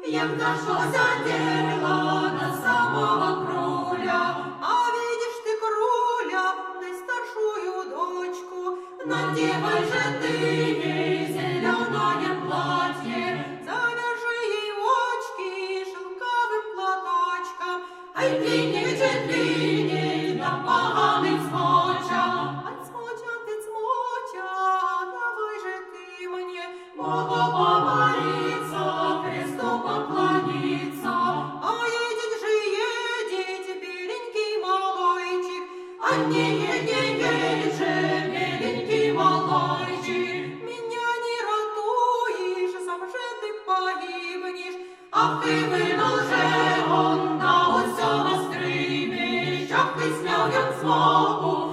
як нашлося дело на самого кроля. А видишь ты кроля, наистаршую дочку, Надевай же ты ей зеленое платье, завяжи ей очки шелковым платочком. ай длинней, да поганый смоча. Отсмоча ты, цмоча, давай же ты мне Богу помолиться, кресту поклониться, а едет же едет беленький малойчик, а не едет же беленький малойчик. меня не ратуешь, сам же ты погибнешь. Ах, и вынул же он на усё на стрибе, щоб ти сняв як смогу,